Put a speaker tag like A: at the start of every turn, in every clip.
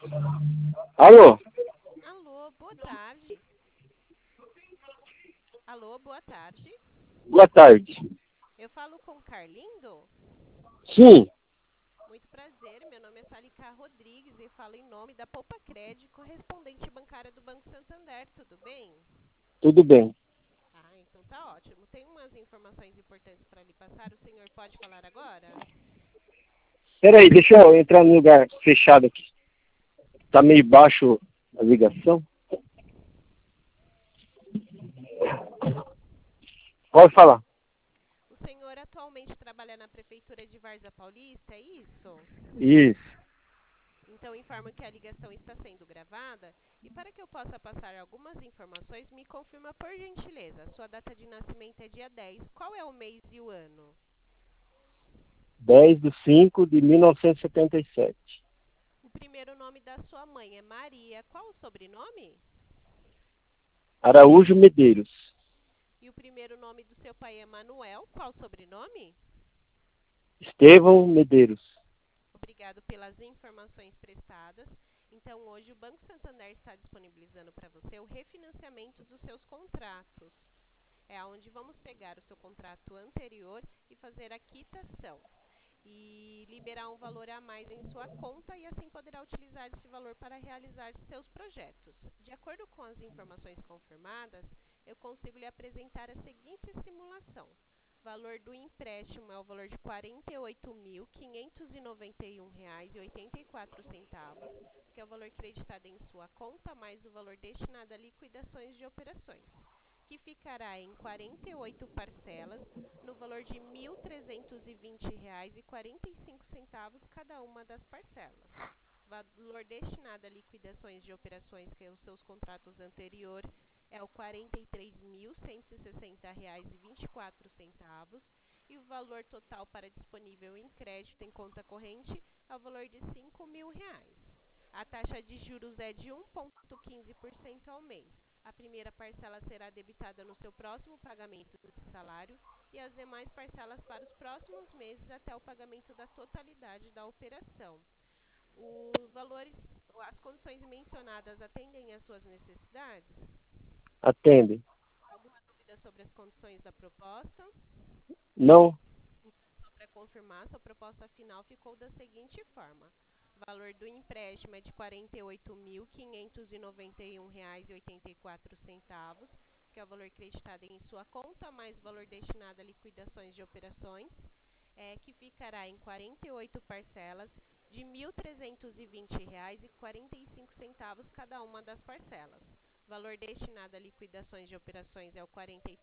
A: Alô,
B: Alô, boa tarde. Alô, boa tarde.
A: boa tarde.
B: Eu falo com Carlindo?
A: Sim,
B: Muito prazer, meu nome é Salika Rodrigues e falo em nome da Poupa Crédito, correspondente bancária do Banco Santander, tudo bem?
A: tudo bem.
B: Ah, então tá ótimo. Tem umas informações importantes para lhe passar, o senhor pode falar agora?
A: Peraí, deixa eu entrar no lugar fechado aqui. Tá meio baixo a ligação. Pode falar.
B: O senhor atualmente trabalha na Prefeitura de Várzea Paulista, é isso?
A: Isso.
B: Então informo que a ligação está sendo gravada e para que eu possa passar algumas informações, me confirma por gentileza. Sua data de nascimento é dia 10. Qual é o mês e o ano?
A: 10/5/1977.
B: O primeiro nome da sua mãe é Maria. Qual o sobrenome?
A: Araújo Medeiros.
B: E o primeiro nome do seu pai é Manuel. Qual o sobrenome?
A: Estevão Medeiros.
B: Obrigado pelas informações prestadas. Então, hoje o Banco Santander está disponibilizando para você o refinanciamento dos seus contratos. É onde vamos pegar o seu contrato anterior e fazer a quitação. E liberar um valor a mais em sua conta e assim poderá utilizar esse valor para realizar seus projetos. De acordo com as informações confirmadas, eu consigo lhe apresentar a seguinte simulação. O valor do empréstimo é o valor de R$ 48.591,84, que é o valor creditado em sua conta, mais o valor destinado a liquidações de operações, que ficará em 48 parcelas no valor de R$ 1.320,45 cada uma das parcelas. Valor destinado a liquidações de operações que os seus contratos anteriores é o R$ 43.160,24 e o valor total para disponível em crédito em conta corrente é o valor de R$ 5.000. A taxa de juros é de 1,15% ao mês. A primeira parcela será debitada no seu próximo pagamento de salário e as demais parcelas para os próximos meses até o pagamento da totalidade da operação. Os valores, as condições mencionadas atendem às suas necessidades?
A: Atende.
B: Alguma dúvida sobre as condições da proposta?
A: Não,
B: Então, só para confirmar, sua proposta final ficou da seguinte forma. O valor do empréstimo é de R$ 48.591,84, que é o valor creditado em sua conta, mais o valor destinado a liquidações de operações, que ficará em 48 parcelas de R$ 1.320,45 cada uma das parcelas. O valor destinado a liquidações de operações é o R$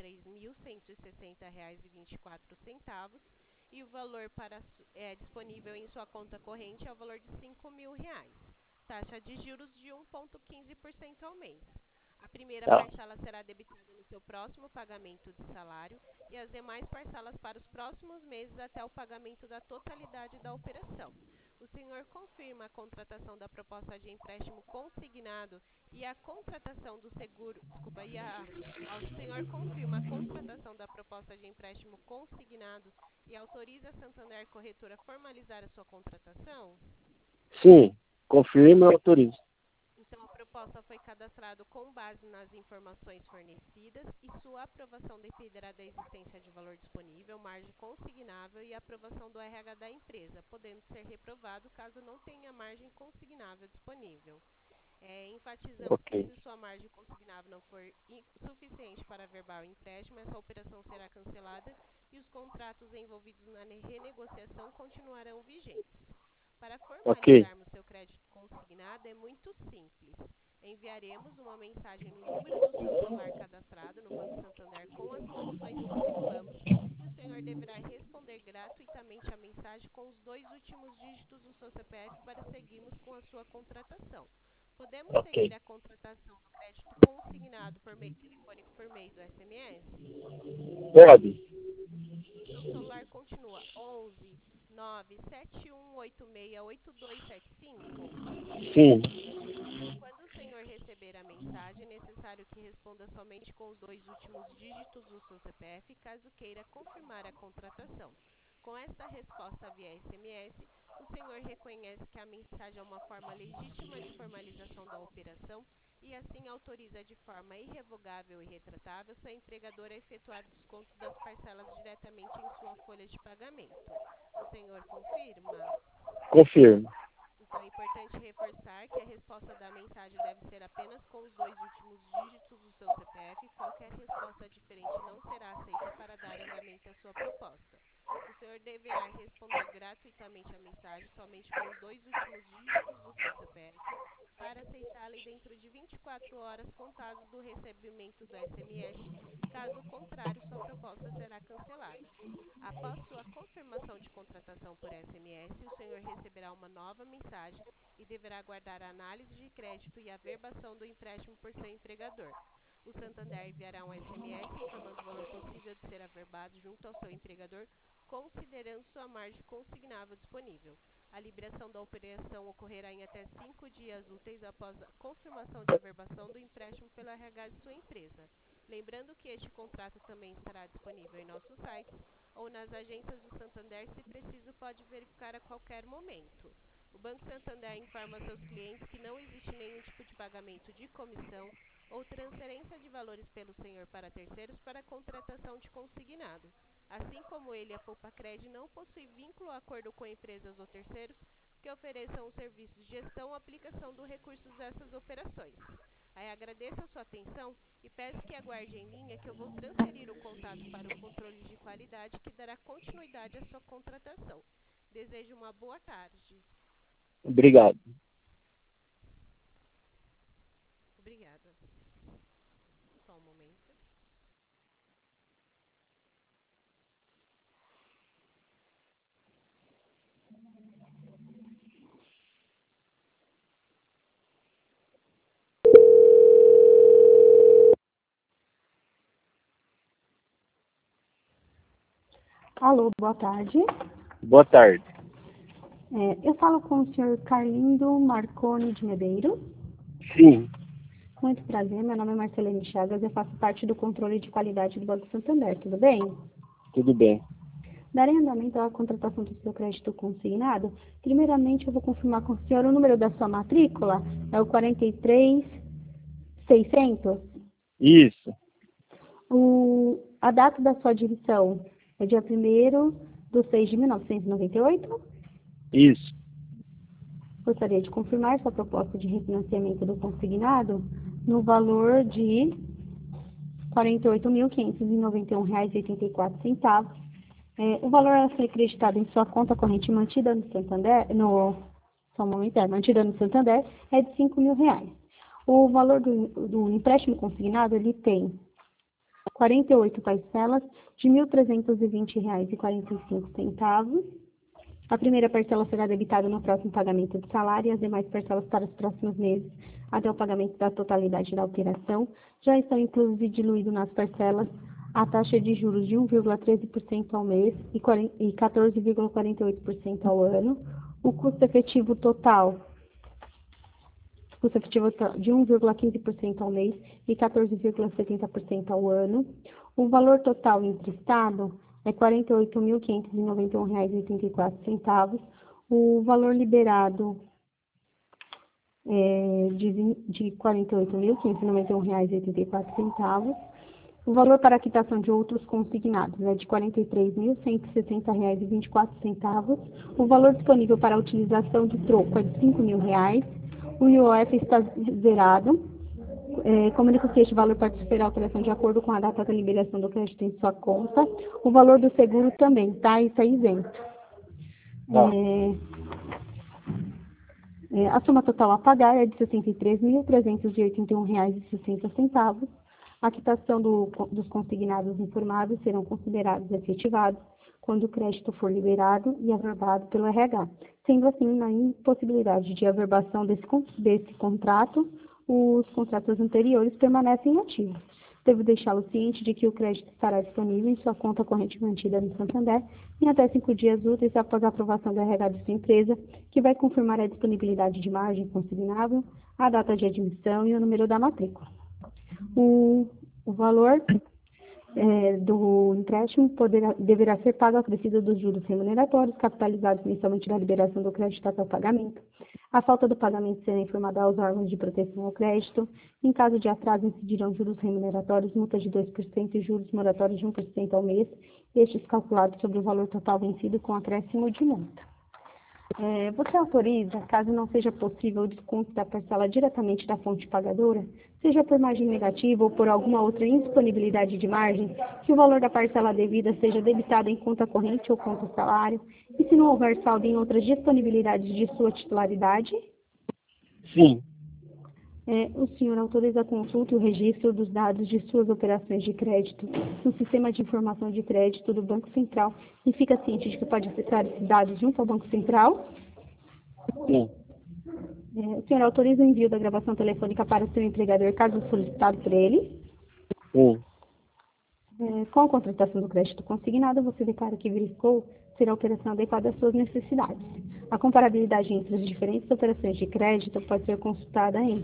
B: 43.160,24 e o valor disponível em sua conta corrente é o valor de R$ 5.000. Taxa de juros de 1,15% ao mês. A primeira
A: tá.
B: parcela será debitada no seu próximo pagamento de salário e as demais parcelas para os próximos meses até o pagamento da totalidade da operação. O senhor confirma a contratação da proposta de empréstimo consignado e a contratação do seguro, desculpa, o senhor confirma a contratação da proposta de empréstimo consignado e autoriza a Santander Corretora a formalizar a sua contratação?
A: Sim, confirmo e autorizo.
B: Então, a proposta foi cadastrada com base nas informações fornecidas e sua aprovação dependerá da existência de valor disponível, margem consignável e aprovação do RH da empresa, podendo ser reprovado caso não tenha margem consignável disponível. Enfatizamos
A: Ok,
B: que se sua margem consignável não for suficiente para averbar o empréstimo, essa operação será cancelada e os contratos envolvidos na renegociação continuarão vigentes. Para
A: ok,
B: formalizarmos seu crédito consignado é muito simples. Enviaremos uma mensagem no número do seu celular cadastrado no Banco Santander com as condições que simulamos e o senhor deverá responder gratuitamente a mensagem com os dois últimos dígitos do seu CPF para seguirmos com a sua contratação. Podemos
A: ok.
B: seguir a contratação do crédito consignado por meio telefônico por meio do SMS?
A: Pode.
B: O seu celular continua 11 971868275?
A: Sim,
B: Quando o senhor receber a mensagem, é necessário que responda somente com os dois últimos dígitos do seu CPF, caso queira confirmar a contratação. Com esta resposta via SMS, o senhor reconhece que a mensagem é uma forma legítima de formalização da operação e assim autoriza de forma irrevogável e retratável seu empregador a efetuar o desconto das parcelas diretamente em sua folha de pagamento. O senhor confirma?
A: Confirmo.
B: Então, é importante reforçar que a resposta da mensagem deve ser apenas com os dois últimos dígitos do seu CPF e qualquer resposta diferente não será aceita para dar andamento à sua proposta. O senhor deverá responder gratuitamente a mensagem somente com os dois últimos dígitos do seu CPF para aceitá-la e dentro de 24 horas contados do recebimento do SMS. Caso contrário, sua proposta será cancelada. Após sua confirmação de contratação por SMS, o senhor receberá uma nova mensagem e deverá aguardar a análise de crédito e a averbação do empréstimo por seu empregador. O Santander enviará um SMS informando o valor possível de ser averbado junto ao seu empregador, considerando sua margem consignável disponível. A liberação da operação ocorrerá em até 5 dias úteis após a confirmação de averbação do empréstimo pelo RH de sua empresa. Lembrando que este contrato também estará disponível em nossos sites ou nas agências do Santander, se preciso, pode verificar a qualquer momento. O Banco Santander informa a seus clientes que não existe nenhum tipo de pagamento de comissão ou transferência de valores pelo senhor para terceiros para contratação de consignado. Assim como ele, a Poupa-Cred não possui vínculo ou acordo com empresas ou terceiros que ofereçam os serviços de gestão ou aplicação dos recursos dessas operações. Aí agradeço a sua atenção e peço que aguarde em linha que eu vou transferir o contato para o controle de qualidade que dará continuidade à sua contratação. Desejo uma boa tarde.
A: Obrigado.
B: Obrigada. Só um momento.
C: Alô, boa tarde.
A: Boa tarde.
C: Eu falo com o senhor Carlindo Marconi de Medeiros.
A: Sim,
C: Muito prazer, meu nome é Marcelene Chagas, eu faço parte do controle de qualidade do Banco Santander, tudo bem?
A: tudo bem.
C: Darei andamento à contratação do seu crédito consignado. Primeiramente, eu vou confirmar com o senhor o número da sua matrícula, é o 43600.
A: Isso,
C: A data da sua admissão é dia 1º de 6 de 1998.
A: isso.
C: Gostaria de confirmar sua proposta de refinanciamento do consignado no valor de R$ 48.591,84. O valor a ser acreditado em sua conta corrente mantida no Santander, mantida no Santander é de R$ 5.000. O valor do empréstimo consignado, ele tem 48 parcelas de R$ 1.320,45. A primeira parcela será debitada no próximo pagamento do salário e as demais parcelas para os próximos meses, até o pagamento da totalidade da operação. Já estão inclusos e diluídos nas parcelas a taxa de juros de 1,13% ao mês e 14,48% ao ano. O custo efetivo total de 1,15% ao mês e 14,70% ao ano. O valor total emprestado é R$ 48.591,84. O valor liberado é de R$ 48.591,84. O valor para a quitação de outros consignados é de R$ 43.160,24. O valor disponível para a utilização de troco é de R$ 5.000. O IOF está zerado. Comunica que este valor pode sofrer alteração de acordo com a data da liberação do crédito em sua conta. O valor do seguro também, tá? Isso é isento.
A: Tá.
C: A soma total a pagar é de R$ 63.381,60. A quitação dos consignados informados serão considerados efetivados quando o crédito for liberado e averbado pelo RH. Sendo assim, na impossibilidade de averbação desse contrato, os contratos anteriores permanecem ativos. Devo deixá-lo ciente de que o crédito estará disponível em sua conta corrente mantida no Santander em até 5 dias úteis após a aprovação do RH de sua empresa, que vai confirmar a disponibilidade de margem consignável, a data de admissão e o número da matrícula. O valor do empréstimo deverá ser pago acrescido dos juros remuneratórios capitalizados mensalmente na liberação do crédito até o pagamento. A falta do pagamento será informada aos órgãos de proteção ao crédito. Em caso de atraso, incidirão juros remuneratórios, multa de 2% e juros moratórios de 1% ao mês, estes calculados sobre o valor total vencido com acréscimo de multa. Você autoriza, caso não seja possível o desconto da parcela diretamente da fonte pagadora, seja por margem negativa ou por alguma outra indisponibilidade de margem, que o valor da parcela devida seja debitado em conta corrente ou conta salário, e se não houver saldo em outras disponibilidades de sua titularidade?
A: Sim.
C: O senhor autoriza a consulta e o registro dos dados de suas operações de crédito no Sistema de Informação de Crédito do Banco Central e fica ciente de que pode acessar esses dados junto ao Banco Central?
A: Sim.
C: O senhor autoriza o envio da gravação telefônica para o seu empregador, caso solicitado por ele?
A: Sim.
C: Com a contratação do crédito consignado, você declara que verificou ser a operação adequada às suas necessidades. A comparabilidade entre as diferentes operações de crédito pode ser consultada em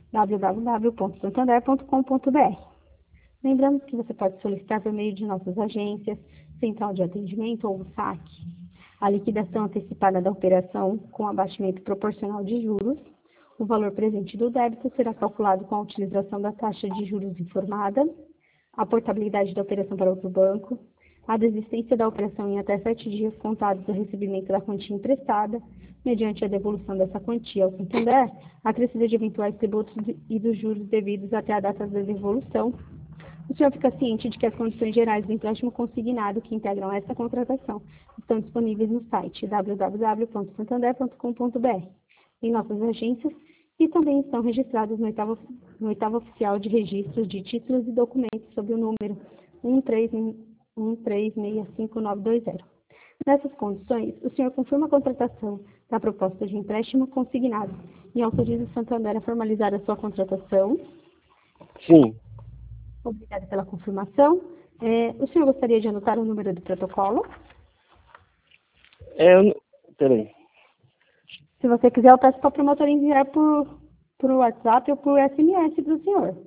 C: www.santander.com.br. Lembrando que você pode solicitar por meio de nossas agências, central de atendimento ou SAC, a liquidação antecipada da operação com abatimento proporcional de juros. O valor presente do débito será calculado com a utilização da taxa de juros informada, a portabilidade da operação para outro banco, a desistência da operação em até 7 dias contados do recebimento da quantia emprestada, mediante a devolução dessa quantia ao Santander, acrescida de eventuais tributos e dos juros devidos até a data da devolução. O senhor fica ciente de que as condições gerais do empréstimo consignado que integram esta contratação estão disponíveis no site www.santander.com.br, em nossas agências, e também estão registradas no oitavo oficial de registros de títulos e documentos sob o número 1365920. Nessas condições, o senhor confirma a contratação da proposta de empréstimo consignado e autoriza o Santander a formalizar a sua contratação?
A: Sim.
C: Obrigada pela confirmação. O senhor gostaria de anotar o número do protocolo?
A: Peraí.
C: Se você quiser, eu peço para o promotor enviar por WhatsApp ou por SMS para o senhor.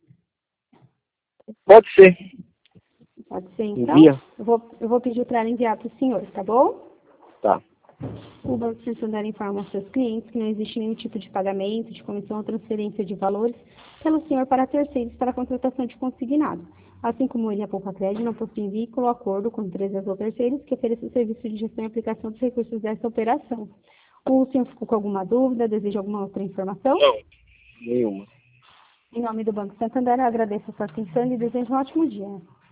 A: Pode ser.
C: Pode ser, então?
A: Envia.
C: Eu vou pedir para ela enviar para o senhor, tá bom?
A: Tá.
C: O Banco Santander informa aos seus clientes que não existe nenhum tipo de pagamento, de comissão ou transferência de valores pelo senhor para terceiros para a contratação de consignado. Assim como ele, a Poupa Crédito, não possui vínculo ou acordo com empresas ou terceiros que ofereçam serviço de gestão e aplicação dos recursos dessa operação. O senhor ficou com alguma dúvida? Deseja alguma outra informação?
A: Não, nenhuma.
C: Em nome do Banco Santander, eu agradeço a sua atenção e desejo um ótimo dia.